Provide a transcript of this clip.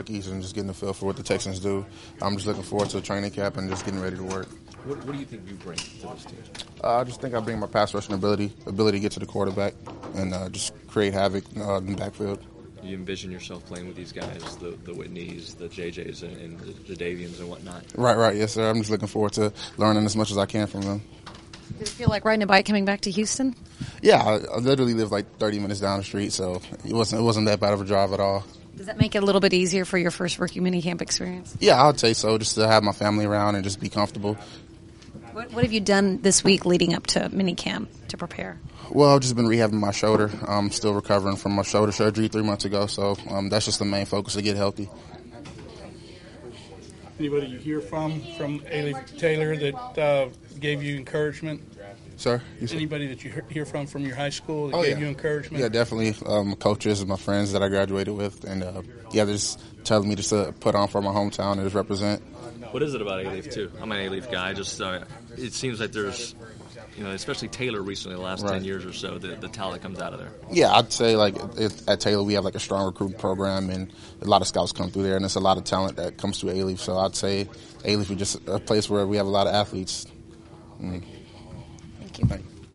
rookies and just getting a feel for what the Texans do. I'm just looking forward to the training camp and just getting ready to work. What do you think you bring to this team? I just think I bring my pass rushing ability to get to the quarterback, and just create havoc in the backfield. You envision yourself playing with these guys, the Whitneys, the JJs, and the Davians and whatnot? Right, yes, sir. I'm just looking forward to learning as much as I can from them. Did it feel like riding a bike coming back to Houston? Yeah, I literally live like 30 minutes down the street, so it wasn't that bad of a drive at all. Does that make it a little bit easier for your first rookie minicamp experience? Yeah, I'd say so, just to have my family around and just be comfortable. What have you done this week leading up to minicamp to prepare? Well, I've just been rehabbing my shoulder. I'm still recovering from my shoulder surgery 3 months ago, so that's just the main focus, to get healthy. Anybody you hear from Ailey Taylor that gave you encouragement? Sir? Anybody that you hear from your high school that gave you encouragement? Yeah, definitely. My coaches and my friends that I graduated with. And, they're just telling me just to put on for my hometown and just represent. What is it about A-Leaf, too? I'm an A-Leaf guy. Just it seems like there's, especially Taylor recently, the last 10 years or so, the talent comes out of there. Yeah, I'd say, at Taylor we have, a strong recruiting program, and a lot of scouts come through there, and there's a lot of talent that comes to A-Leaf. So I'd say A-Leaf is just a place where we have a lot of athletes. Thank you.